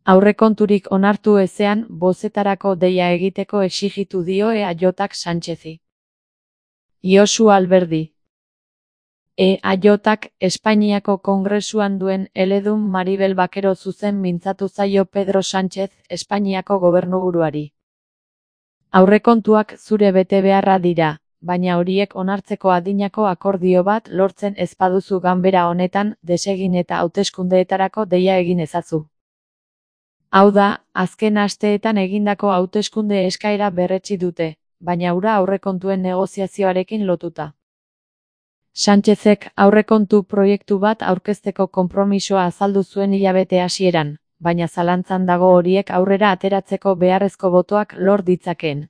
Aurrekonturik onartu ezean bozetarako deia egiteko exigitu dio EAJak Sánchezi. Josu Alberdi. EAJak Espainiako Kongresuan duen eledun Maribel Bakero zuzen mintzatu zaio Pedro Sánchez Espainiako gobernuburuari. Aurrekontuak zure betebeharra dira, baina horiek onartzeko adinako akordio bat lortzen ez baduzu ganbera honetan desegin eta hauteskundeetarako deia egin ezazu. Hau da, azken asteetan egindako hauteskunde eskaera berretsi dute, baina hura aurrekontuen negoziazioarekin lotuta. Sánchezek aurrekontu proiektu bat aurkezteko konpromisoa azaldu zuen hilabete hasieran, baina zalantzan dago horiek aurrera ateratzeko beharrezko botoak lor ditzakeen.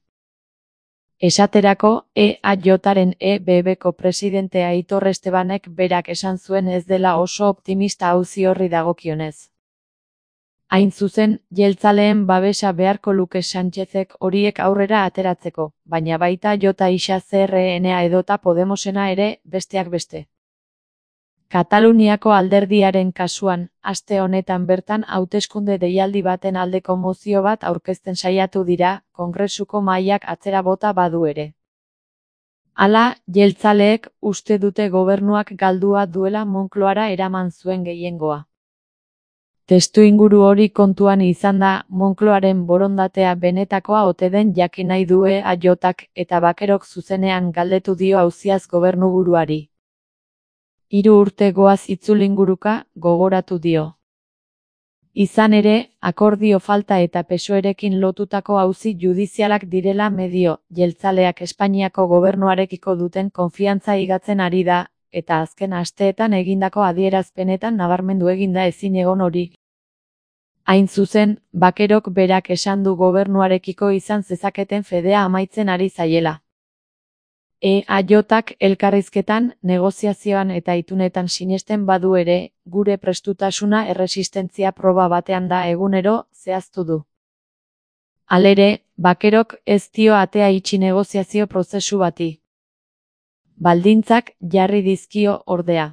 Esaterako, EAJaren EBBko presidente Aitor Estebanek berak esan zuen ez dela oso optimista auzi horri dagokionez. Hain zuzen, jeltzaleen babesa beharko luke Sánchezek horiek aurrera ateratzeko, baina baita JXCRNA edota Podemosena ere, besteak beste. Kataluniako alderdiaren kasuan, aste honetan bertan hauteskunde deialdi baten aldeko mozio bat aurkezten saiatu dira, Kongresuko mahaiak atzera bota badu ere. Hala, jeltzaleek uste dute gobernuak galdua duela Moncloara eraman zuen gehiengoa. Testuinguru hori kontuan izanda, Moncloaren borondatea benetakoa ote den jakin nahi du EAJak eta Bakerok zuzenean galdetu dio auziaz gobernuburuari. 3 urte goaz itzulinguruka, gogoratu dio. Izan ere, akordio falta eta PSOErekin lotutako auzi judizialak direla medio, jeltzaleak Espainiako gobernuarekiko duten konfiantza higatzen ari da, eta azken asteetan egindako adierazpenetan nabarmendu eginda ezin egon hori. Hain zuzen, Bakerok berak esan du gobernuarekiko izan zezaketen fedea amaitzen ari zaiela. EAJak elkarrizketan, negoziazioan eta itunetan sinesten badu ere, gure prestutasuna erresistentzia proba batean da egunero, zehaztu du. Halere, Bakerok ez dio atea itxi negoziazio prozesu bati. Baldintzak jarri dizkio ordea.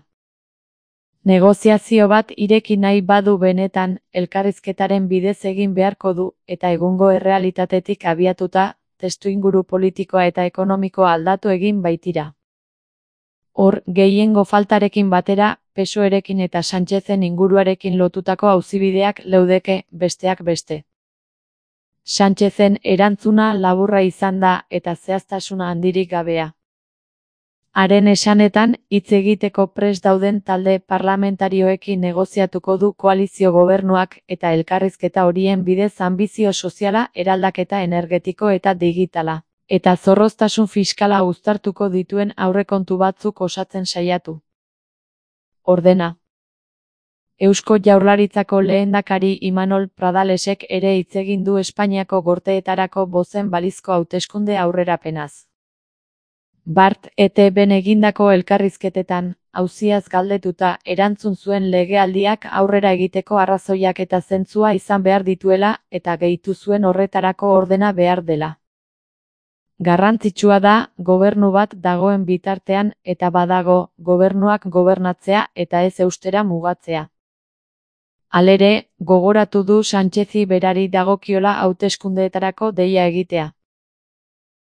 Negoziazio bat ireki nahi badu benetan, elkarrizketaren bidez egin beharko du, eta egungo errealitatetik abiatuta, testuinguru politikoa eta ekonomikoa aldatu egin baitira. Hor, gehiengo faltarekin batera, PSOErekin eta Sánchezen inguruarekin lotutako auzibideak leudeke, besteak beste. Sánchezen erantzuna laburra izan da eta zehaztasuna handirik gabea. Haren esanetan, hitz egiteko prest dauden talde parlamentarioekin negoziatuko du koalizio gobernuak eta elkarrizketa horien bidez anbizio soziala, eraldaketa energetiko eta digitala, eta zorroztasun fiskala uztartuko dituen aurrekontu batzuk osatzen saiatu. Ordena. Eusko Jaurlaritzako lehendakari Imanol Pradalesek ere hitz egin du Espainiako gorteetarako bozen balizko hauteskunde aurrerapenaz. Bart ETBn egindako elkarrizketetan, auziaz galdetuta erantzun zuen legealdiak aurrera egiteko arrazoiak eta zentzua izan behar dituela eta gehitu zuen horretarako ordena behar dela. Garrantzitsua da, gobernu bat dagoen bitartean eta badago, gobernuak gobernatzea eta ez eustera mugatzea. Halere, gogoratu du Sánchezi berari dagokiola hauteskundeetarako deia egitea.